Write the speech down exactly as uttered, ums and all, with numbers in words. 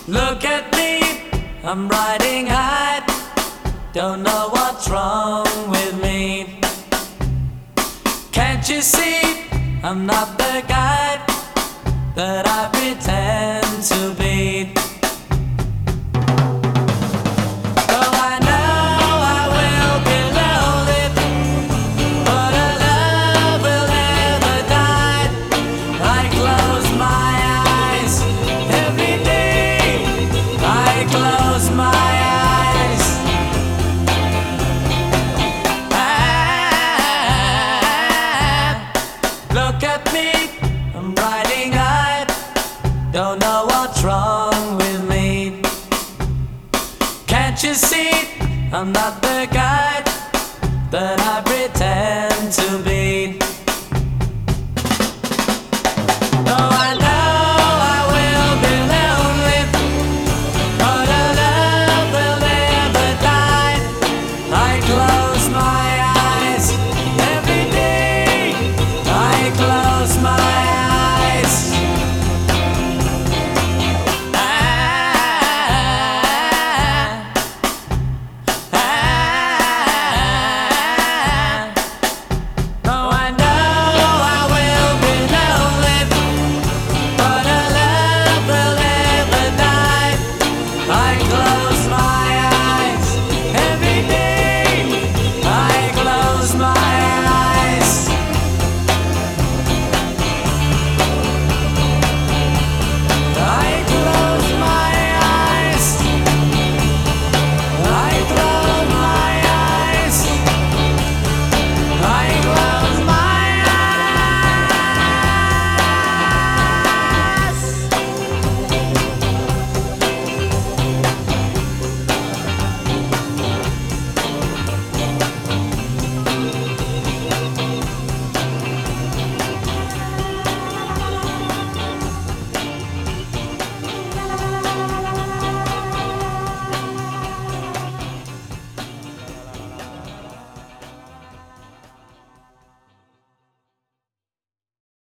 Look at me, I'm riding high. Don't know what's wrong with me. Can't you see, I'm not the guy that I pretend to be. Though I know I will be lonely, but our love will never die. I close my eyes every day, I close my eyes. And look at me, I'm riding high. Don't know what's wrong with me. Can't you see, I'm not the guy that I